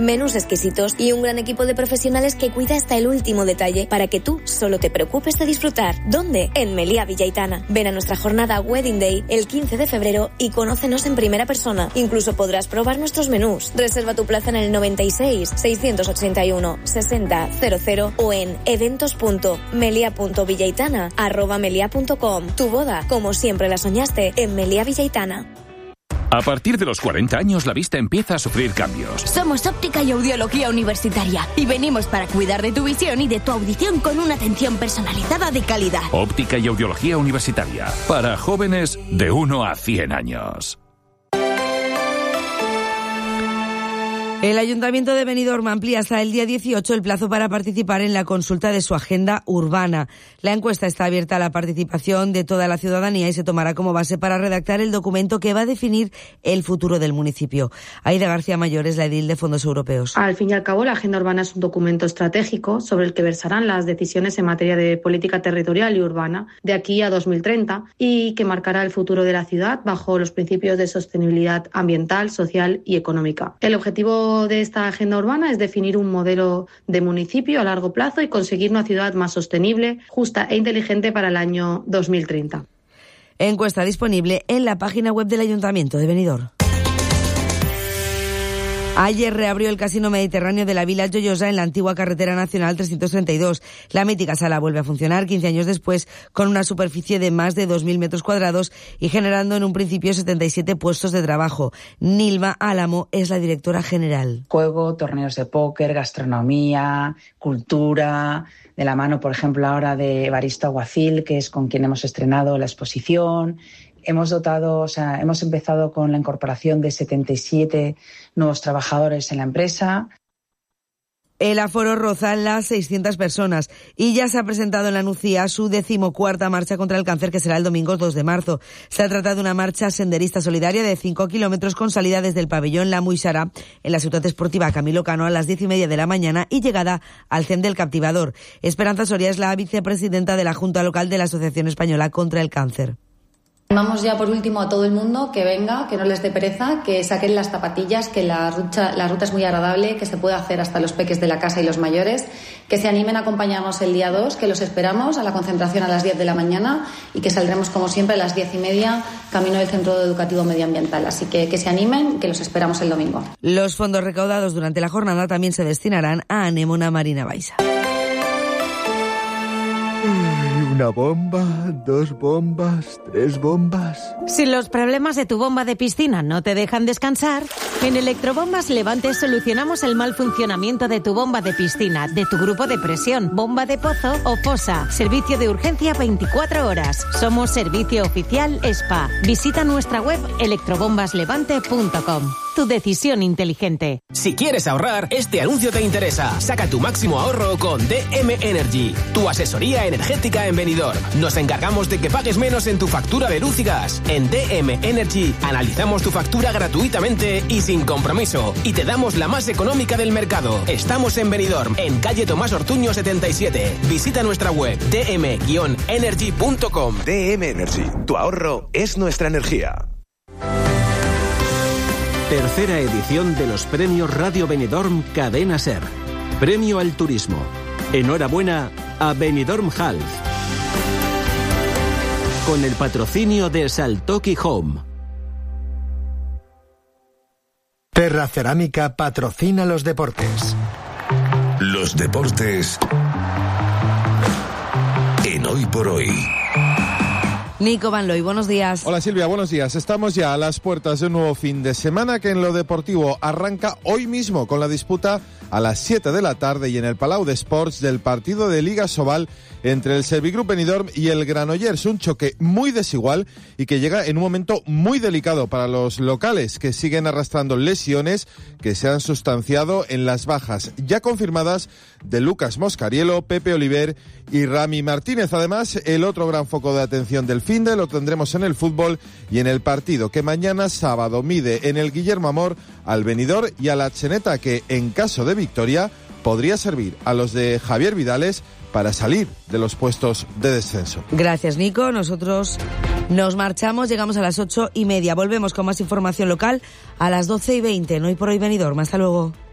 menús exquisitos y un gran equipo de profesionales que cuida hasta el último detalle para que tú solo te preocupes de disfrutar. ¿Dónde? En Meliá Villaitana. Ven a nuestra jornada Wedding Day el 15 de febrero y conócenos en primera persona. Incluso podrás probar nuestros menús. Reserva tu plaza en el 96 681 60 00 o en eventos.melia.villaitana@melia.com. Tu boda, como siempre la soñaste, en Meliá Villaitana. A partir de los 40 años, la vista empieza a sufrir cambios. Somos Óptica y Audiología Universitaria y venimos para cuidar de tu visión y de tu audición con una atención personalizada de calidad. Óptica y Audiología Universitaria, para jóvenes de 1 a 100 años. El Ayuntamiento de Benidorm amplía hasta el día 18 el plazo para participar en la consulta de su agenda urbana. La encuesta está abierta a la participación de toda la ciudadanía y se tomará como base para redactar el documento que va a definir el futuro del municipio. Aida García Mayor es la edil de Fondos Europeos. Al fin y al cabo, la agenda urbana es un documento estratégico sobre el que versarán las decisiones en materia de política territorial y urbana de aquí a 2030 y que marcará el futuro de la ciudad bajo los principios de sostenibilidad ambiental, social y económica. El objetivo de esta agenda urbana es definir un modelo de municipio a largo plazo y conseguir una ciudad más sostenible, justa e inteligente para el año 2030. Encuesta disponible en la página web del Ayuntamiento de Benidorm. Ayer reabrió el Casino Mediterráneo de la Vila Joyosa en la antigua carretera nacional 332. La mítica sala vuelve a funcionar 15 años después con una superficie de más de 2.000 metros cuadrados y generando en un principio 77 puestos de trabajo. Nilma Álamo es la directora general. Juego, torneos de póker, gastronomía, cultura, de la mano, por ejemplo, ahora de Evaristo Aguacil, que es con quien hemos estrenado la exposición. Hemos empezado con la incorporación de 77 nuevos trabajadores en la empresa. El aforo roza las 600 personas y ya se ha presentado en la Nucía su 14ª marcha contra el cáncer, que será el domingo 2 de marzo. Se trata de una marcha senderista solidaria de 5 kilómetros con salida desde el pabellón La Muixara en la ciudad esportiva Camilo Cano a las 10:30 de la mañana y llegada al CEM del Captivador. Esperanza Soria es la vicepresidenta de la Junta Local de la Asociación Española contra el Cáncer. Animamos ya por último a todo el mundo que venga, que no les dé pereza, que saquen las zapatillas, que la ruta es muy agradable, que se puede hacer hasta los peques de la casa y los mayores, que se animen a acompañarnos el día 2, que los esperamos a la concentración a las 10 de la mañana y que saldremos como siempre a las 10:30 camino del Centro Educativo Medioambiental. Así que se animen, que los esperamos el domingo. Los fondos recaudados durante la jornada también se destinarán a Anémona Marina Baixa. Una bomba, 2 bombas, 3 bombas. Si los problemas de tu bomba de piscina no te dejan descansar, en Electrobombas Levante solucionamos el mal funcionamiento de tu bomba de piscina, de tu grupo de presión, bomba de pozo o fosa. Servicio de urgencia 24 horas. Somos servicio oficial SPA. Visita nuestra web electrobombaslevante.com. Tu decisión inteligente. Si quieres ahorrar, este anuncio te interesa. Saca tu máximo ahorro con DM Energy, tu asesoría energética en Benidorm. Nos encargamos de que pagues menos en tu factura de luz y gas. En DM Energy analizamos tu factura gratuitamente y sin compromiso. Y te damos la más económica del mercado. Estamos en Benidorm, en calle Tomás Ortuño 77. Visita nuestra web dm-energy.com. DM Energy, tu ahorro es nuestra energía. Tercera edición de los premios Radio Benidorm Cadena Ser. Premio al Turismo. Enhorabuena a Benidorm Health. Con el patrocinio de Saltoki Home. Terra Cerámica patrocina los deportes. Los deportes en Hoy por Hoy. Nico Van Looy, buenos días. Hola Silvia, buenos días. Estamos ya a las puertas de un nuevo fin de semana que en lo deportivo arranca hoy mismo con la disputa a las 7 de la tarde y en el Palau de Sports del partido de Liga Sobal entre el Servigroup Benidorm y el Granollers. Un choque muy desigual y que llega en un momento muy delicado para los locales, que siguen arrastrando lesiones que se han sustanciado en las bajas ya confirmadas de Lucas Moscarielo, Pepe Oliver y Rami Martínez. Además, el otro gran foco de atención del finde lo tendremos en el fútbol y en el partido que mañana sábado mide en el Guillermo Amor al Benidorm y a la Cheneta, que en caso de victoria podría servir a los de Javier Vidales para salir de los puestos de descenso. Gracias, Nico. Nosotros nos marchamos, llegamos a las 8:30. Volvemos con más información local a las 12:20. No Hoy por Hoy Benidorm. Hasta luego.